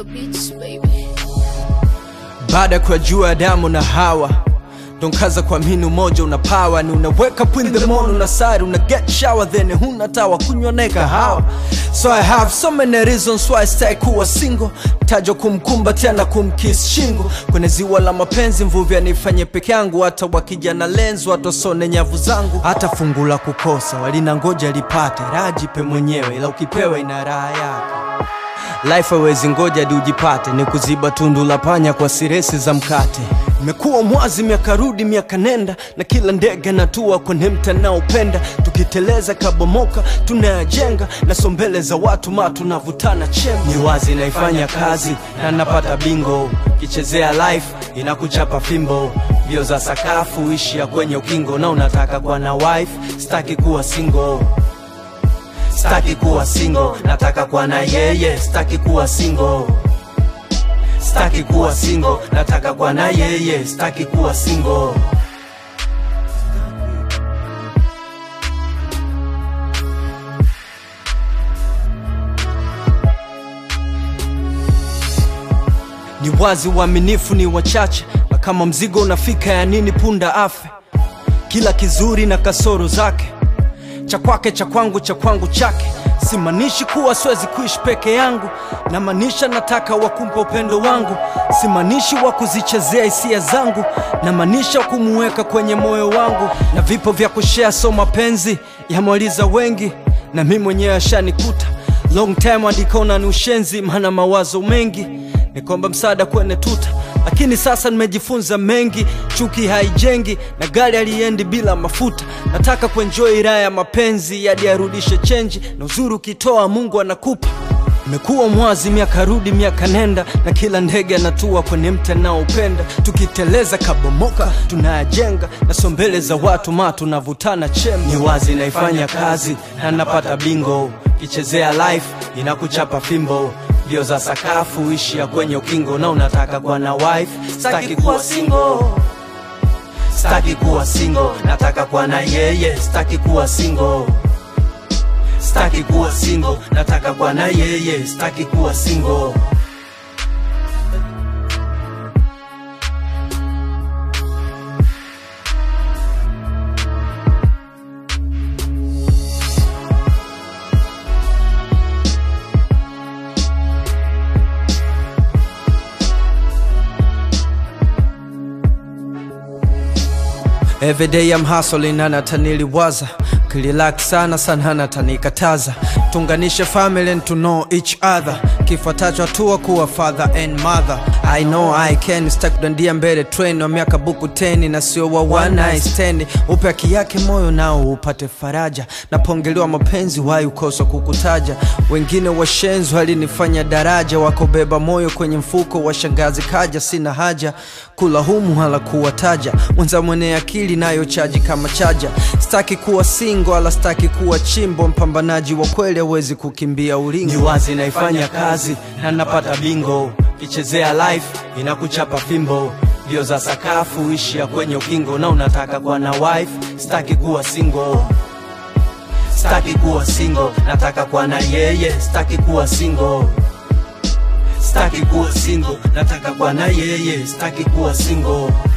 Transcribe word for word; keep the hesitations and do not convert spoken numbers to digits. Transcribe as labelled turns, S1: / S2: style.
S1: beats, baby.
S2: Baada kwa jua Adamu na Hawa, donkaza kwa minu moja una power. Ni una wake up in the morning, una side, una get shower, then huna tawa kunywa na kahawa. So I have so many reasons why I stay kuwa single. Tajo kumkumbatia na kumkiss shingo. Kwenye ziwa la mapenzi mvuvi anifanye peke yangu. Hata wakija na lenzo watosone nyavu zangu. Hata fungu la kukosa walina ngoja lipate. Rajipe mwenyewe ila ukipewa ina raha yake. Life hawezi ngoja hadi ujipate. Ni kuziba tundu la panya kwa siresi za mkate. Mekuwa mwazi miaka rudi miaka nenda. Na kila ndege natua kwenye mtandao upenda. Tukiteleza kabomoka tunayajenga. Na sombele za watu matu na vutana chemba. Ni wazi naifanya kazi na napata bingo. Kichezea life inakuchapa fimbo. Bio za sakafu ishi ya kwenye ukingo. Na unataka kwa na wife staki kuwa single. Staki kuwa single, nataka kwa na yeye. Staki kuwa single. Staki kuwa single, nataka kwa na yeye. Staki kuwa single. Ni wazi uaminifu ni wachache. Na kama mzigo unafika ya nini punda afe. Kila kizuri na kasoro zake. Cha kwake cha kwangu cha kwangu chake. Simanishi kuwa siwezi kuishi peke yangu. Na manisha nataka wakumpa upendo wangu. Simanishi wa kuzichezea hisia zangu. Na manisha kumuweka kwenye moyo wangu. Na vipo vya kushare so mapenzi yamaliza wengi. Na mimi mwenyewe ashanikuta. Long time adikona ni ushenzi. Maana mawazo mengi nikomba msaada kwenye tuta. Lakini sasa nimejifunza mengi. Chuki haijengi na gari aliendi bila mafuta. Nataka kuenjoy raha ya mapenzi hadi arudishe change. Na uzuri ukitoa Mungu anakupa. Nimekuwa mwazi miaka rudi miaka nenda. Na kila ndege anatua kwenye mtandao upenda. Tukiteleza kabomoka tunayajenga. Na sombele za watu matu na vutana chemba. Ni wazi naifanya kazi na napata bingo. Kichezea life inakuchapa fimbo. Bio za sakafu ishi ya kwenye ukingo. Na unataka kwa na wife staki kuwa single. Staki kuwa single, nataka kwa na yeye. Staki kuwa single. Staki kuwa single, nataka kwa na yeye. Staki kuwa single. Every day I'm hustling na nataniliwaza. Kililaki sana sana natanikataza. Tunganishe family and to know each other. Kifuatacho hatua kuwa father and mother. I know I can. Stack dandia mbele train wa miaka buku teni. Na sio wa one night stand. Upe haki yake moyo nao upate faraja. Na pongelewa mapenzi wai ukosa kukutaja. Wengine washenzi walinifanya daraja. Wakobeba moyo kwenye mfuko washangazi kaja. Sina haja kula humu hala kuwataja. Mwenza mwene akili nayo chaji kama chaja. Staki kuwa single ala staki kuwa chimbo. Mpambanaji wa kweli hawezi kukimbia ulingo. Ni wazi naifanya kazi na napata bingo. Kichezea life inakuchapa fimbo. Bio za sakafu ishi ya kwenye ukingo. Na unataka kwa na wife staki kuwa single. Staki kuwa single, nataka kwa na yeye. Staki kuwa single. Staki kuwa single, nataka kwa na yeye. Staki kuwa single.